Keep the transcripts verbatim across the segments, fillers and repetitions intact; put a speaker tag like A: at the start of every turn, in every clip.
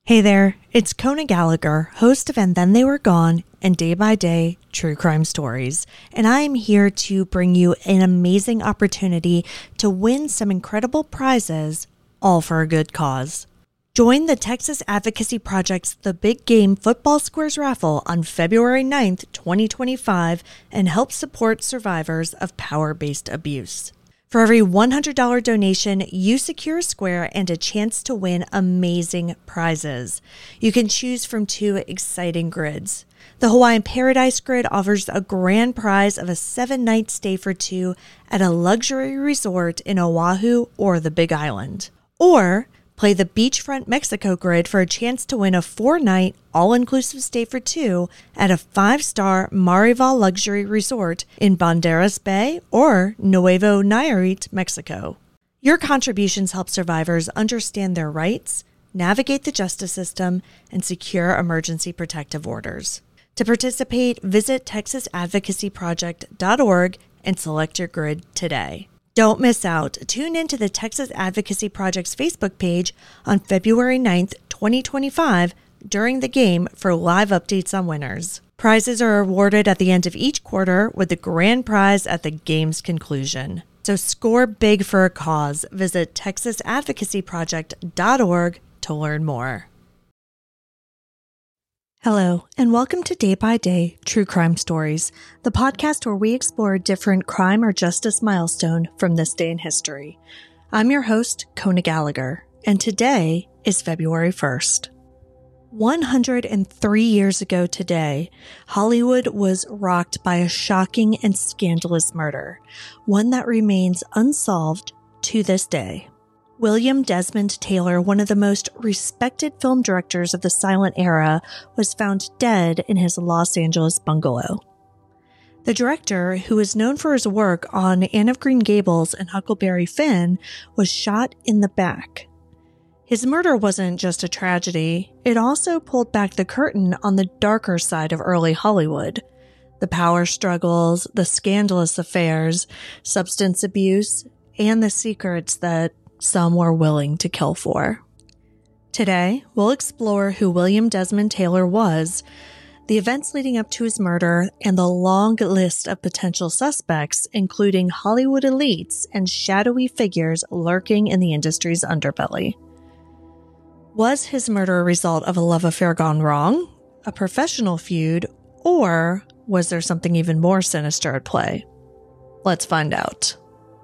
A: Hey there, it's Kona Gallagher, host of And Then They Were Gone and Day by Day True Crime Stories, and I am here to bring you an amazing opportunity to win some incredible prizes, all for a good cause. Join the Texas Advocacy Project's The Big Game Football Squares raffle on February ninth, twenty twenty-five, and help support survivors of power-based abuse. For every one hundred dollars donation, you secure a square and a chance to win amazing prizes. You can choose from two exciting grids. The Hawaiian Paradise Grid offers a grand prize of a seven-night stay for two at a luxury resort in Oahu or the Big Island. Or play the Beachfront Mexico Grid for a chance to win a four-night, all-inclusive stay for two at a five-star Marival luxury resort in Banderas Bay or Nuevo Nayarit, Mexico. Your contributions help survivors understand their rights, navigate the justice system, and secure emergency protective orders. To participate, visit texas advocacy project dot org and select your grid today. Don't miss out. Tune into the Texas Advocacy Project's Facebook page on February ninth, twenty twenty-five during the game for live updates on winners. Prizes are awarded at the end of each quarter with the grand prize at the game's conclusion. So score big for a cause. Visit texas advocacy project dot org to learn more. Hello, and welcome to Day by Day True Crime Stories, the podcast where we explore a different crime or justice milestone from this day in history. I'm your host, Kona Gallagher, and today is February first. one hundred three years ago today, Hollywood was rocked by a shocking and scandalous murder, one that remains unsolved to this day. William Desmond Taylor, one of the most respected film directors of the silent era, was found dead in his Los Angeles bungalow. The director, who is known for his work on Anne of Green Gables and Huckleberry Finn, was shot in the back. His murder wasn't just a tragedy, it also pulled back the curtain on the darker side of early Hollywood. The power struggles, the scandalous affairs, substance abuse, and the secrets that some were willing to kill for. Today, we'll explore who William Desmond Taylor was, the events leading up to his murder, and the long list of potential suspects, including Hollywood elites and shadowy figures lurking in the industry's underbelly. Was his murder a result of a love affair gone wrong, a professional feud, or was there something even more sinister at play? Let's find out.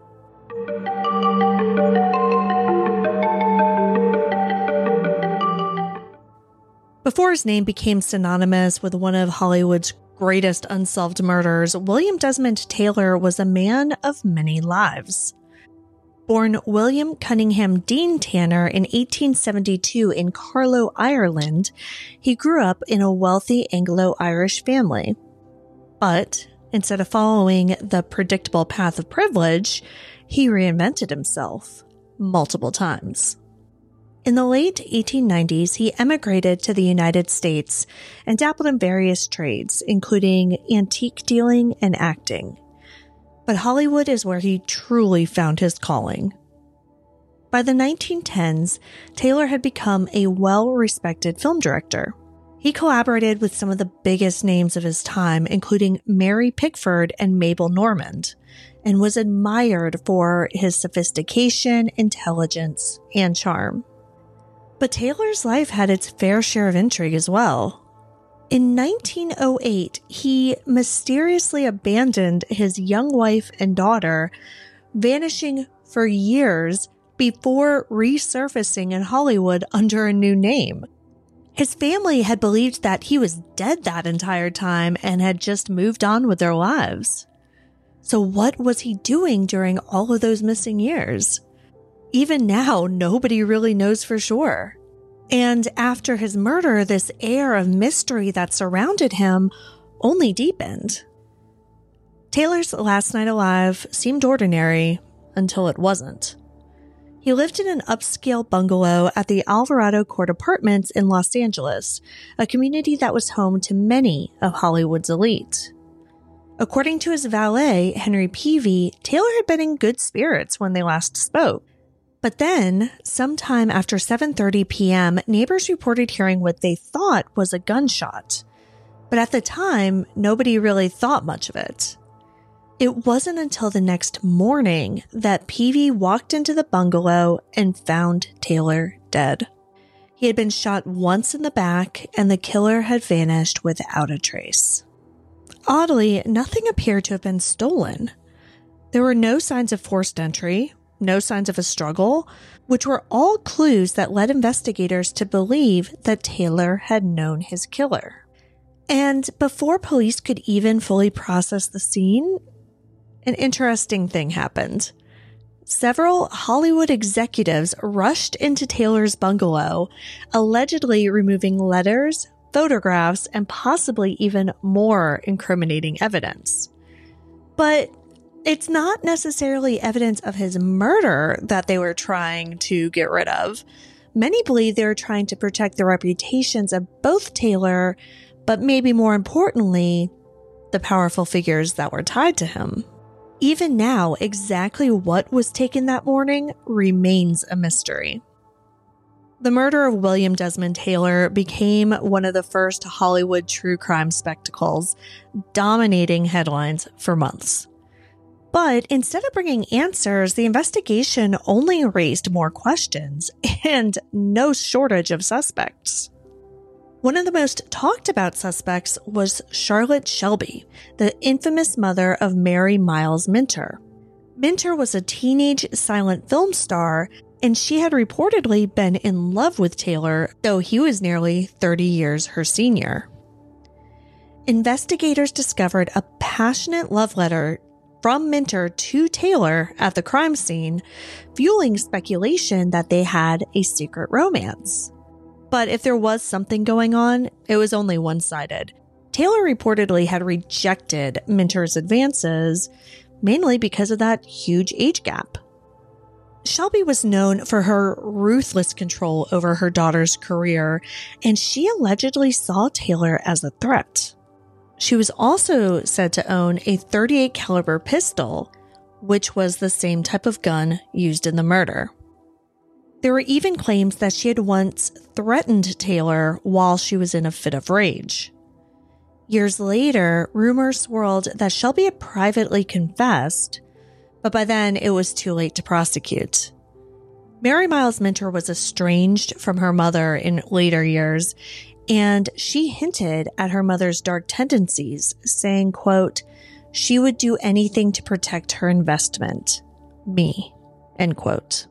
A: Before his name became synonymous with one of Hollywood's greatest unsolved murders, William Desmond Taylor was a man of many lives. Born William Cunningham Dean Tanner in eighteen seventy-two in Carlow, Ireland, he grew up in a wealthy Anglo-Irish family. But instead of following the predictable path of privilege, he reinvented himself multiple times. In the late eighteen nineties, he emigrated to the United States and dabbled in various trades, including antique dealing and acting. But Hollywood is where he truly found his calling. By the nineteen tens, Taylor had become a well-respected film director. He collaborated with some of the biggest names of his time, including Mary Pickford and Mabel Normand, and was admired for his sophistication, intelligence, and charm. But Taylor's life had its fair share of intrigue as well. In nineteen oh eight, he mysteriously abandoned his young wife and daughter, vanishing for years before resurfacing in Hollywood under a new name. His family had believed that he was dead that entire time and had just moved on with their lives. So what was he doing during all of those missing years? Even now, nobody really knows for sure. And after his murder, this air of mystery that surrounded him only deepened. Taylor's last night alive seemed ordinary until it wasn't. He lived in an upscale bungalow at the Alvarado Court Apartments in Los Angeles, a community that was home to many of Hollywood's elite. According to his valet, Henry Peavy, Taylor had been in good spirits when they last spoke. But then, sometime after seven thirty p.m., neighbors reported hearing what they thought was a gunshot. But at the time, nobody really thought much of it. It wasn't until the next morning that Peavy walked into the bungalow and found Taylor dead. He had been shot once in the back, and the killer had vanished without a trace. Oddly, nothing appeared to have been stolen. There were no signs of forced entry, no signs of a struggle, which were all clues that led investigators to believe that Taylor had known his killer. And before police could even fully process the scene, an interesting thing happened. Several Hollywood executives rushed into Taylor's bungalow, allegedly removing letters, photographs, and possibly even more incriminating evidence. But it's not necessarily evidence of his murder that they were trying to get rid of. Many believe they were trying to protect the reputations of both Taylor, but maybe more importantly, the powerful figures that were tied to him. Even now, exactly what was taken that morning remains a mystery. The murder of William Desmond Taylor became one of the first Hollywood true crime spectacles, dominating headlines for months. But instead of bringing answers, the investigation only raised more questions and no shortage of suspects. One of the most talked about suspects was Charlotte Shelby, the infamous mother of Mary Miles Minter. Minter was a teenage silent film star, and she had reportedly been in love with Taylor, though he was nearly thirty years her senior. Investigators discovered a passionate love letter from Minter to Taylor at the crime scene, fueling speculation that they had a secret romance. But if there was something going on, it was only one-sided. Taylor reportedly had rejected Minter's advances, mainly because of that huge age gap. Shelby was known for her ruthless control over her daughter's career, and she allegedly saw Taylor as a threat. She was also said to own a thirty-eight caliber pistol, which was the same type of gun used in the murder. There were even claims that she had once threatened Taylor while she was in a fit of rage. Years later, rumors swirled that Shelby had privately confessed, but by then it was too late to prosecute. Mary Miles Minter was estranged from her mother in later years, and she hinted at her mother's dark tendencies, saying, quote, "She would do anything to protect her investment, me," end quote.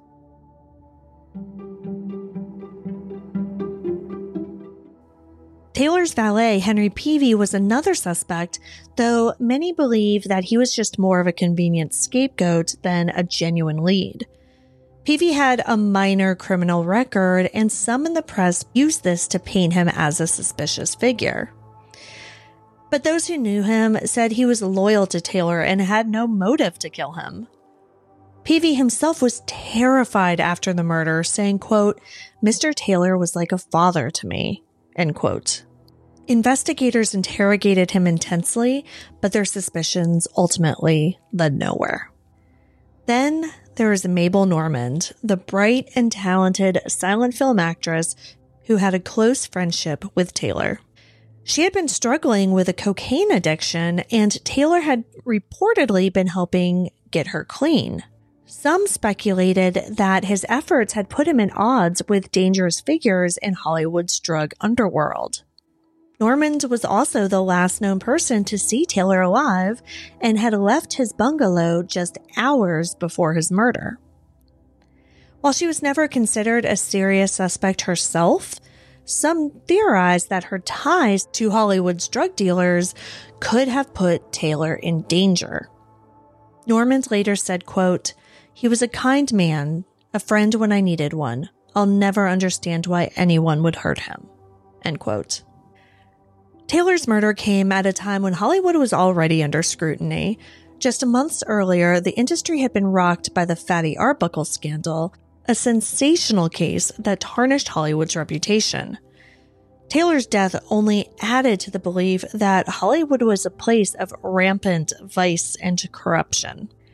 A: Taylor's valet, Henry Peavy, was another suspect, though many believe that he was just more of a convenient scapegoat than a genuine lead. Peavy had a minor criminal record, and some in the press used this to paint him as a suspicious figure. But those who knew him said he was loyal to Taylor and had no motive to kill him. Peavy himself was terrified after the murder, saying, quote, "Mister Taylor was like a father to me," end quote. Investigators interrogated him intensely, but their suspicions ultimately led nowhere. Then there was Mabel Normand, the bright and talented silent film actress who had a close friendship with Taylor. She had been struggling with a cocaine addiction, and Taylor had reportedly been helping get her clean. Some speculated that his efforts had put him in odds with dangerous figures in Hollywood's drug underworld. Normand was also the last known person to see Taylor alive and had left his bungalow just hours before his murder. While she was never considered a serious suspect herself, some theorized that her ties to Hollywood's drug dealers could have put Taylor in danger. Normand later said, quote, "He was a kind man, a friend when I needed one. I'll never understand why anyone would hurt him," end quote. Taylor's murder came at a time when Hollywood was already under scrutiny. Just months earlier, the industry had been rocked by the Fatty Arbuckle scandal, a sensational case that tarnished Hollywood's reputation. Taylor's death only added to the belief that Hollywood was a place of rampant vice and corruption.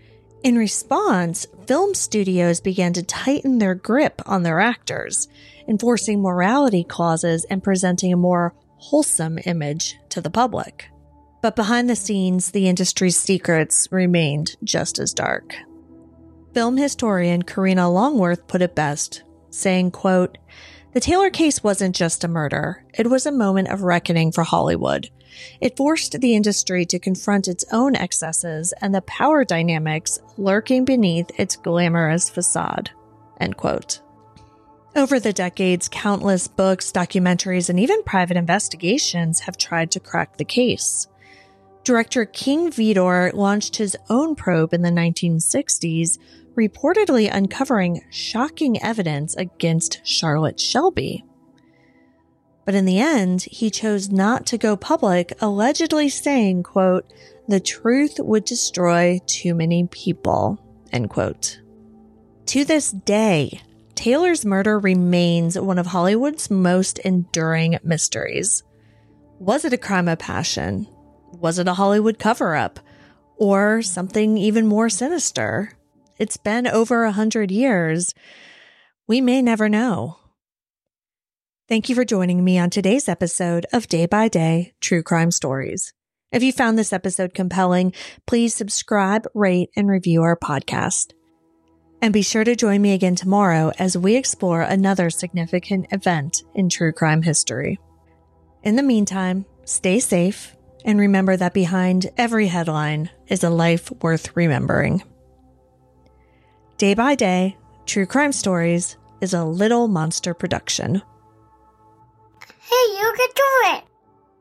A: In response, film studios began to tighten their grip on their actors, enforcing morality clauses and presenting a more wholesome image to the public. But behind the scenes, the industry's secrets remained just as dark. Film historian Karina Longworth put it best, saying, quote, "The Taylor case wasn't just a murder. It was a moment of reckoning for Hollywood. It forced the industry to confront its own excesses and the power dynamics lurking beneath its glamorous facade." End quote. Over the decades, countless books, documentaries, and even private investigations have tried to crack the case. Director King Vidor launched his own probe in the nineteen sixties, reportedly uncovering shocking evidence against Charlotte Shelby. But in the end, he chose not to go public, allegedly saying, quote, "The truth would destroy too many people," end quote. To this day, Taylor's murder remains one of Hollywood's most enduring mysteries. Was it a crime of passion? Was it a Hollywood cover-up? Or something even more sinister? It's been over a hundred years. We may never know. Thank you for joining me on today's episode of Day by Day True Crime Stories. If you found this episode compelling, please subscribe, rate, and review our podcast. And be sure to join me again tomorrow as we explore another significant event in true crime history. In the meantime, stay safe and remember that behind every headline is a life worth remembering. Day by Day True Crime Stories is a Little Monster production.
B: Hey, you can do it!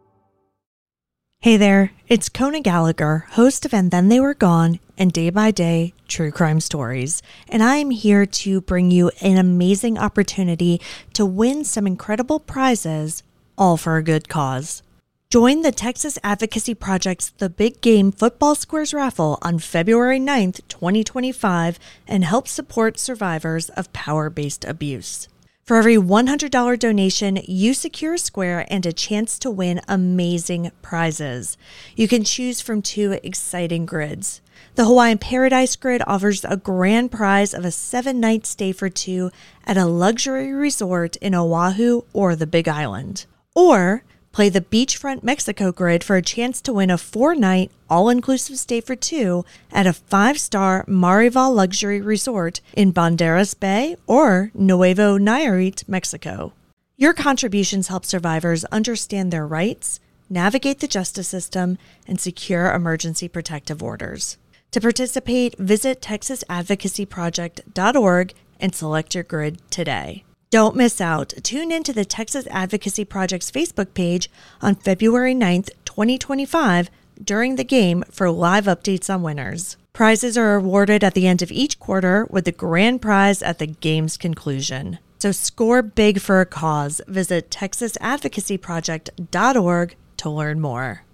A: Hey there, it's Kona Gallagher, host of And Then They Were Gone and Day by Day True Crime Stories, and I am here to bring you an amazing opportunity to win some incredible prizes, all for a good cause. Join the Texas Advocacy Project's The Big Game Football Squares raffle on February ninth, twenty twenty-five, and help support survivors of power-based abuse. For every one hundred dollars donation, you secure a square and a chance to win amazing prizes. You can choose from two exciting grids. The Hawaiian Paradise Grid offers a grand prize of a seven-night stay for two at a luxury resort in Oahu or the Big Island. Or play the Beachfront Mexico Grid for a chance to win a four-night, all-inclusive stay for two at a five-star Marival luxury resort in Banderas Bay or Nuevo Nayarit, Mexico. Your contributions help survivors understand their rights, navigate the justice system, and secure emergency protective orders. To participate, visit texas advocacy project dot org and select your grid today. Don't miss out. Tune in to the Texas Advocacy Project's Facebook page on February ninth, twenty twenty-five during the game for live updates on winners. Prizes are awarded at the end of each quarter with the grand prize at the game's conclusion. So score big for a cause. Visit texas advocacy project dot org to learn more.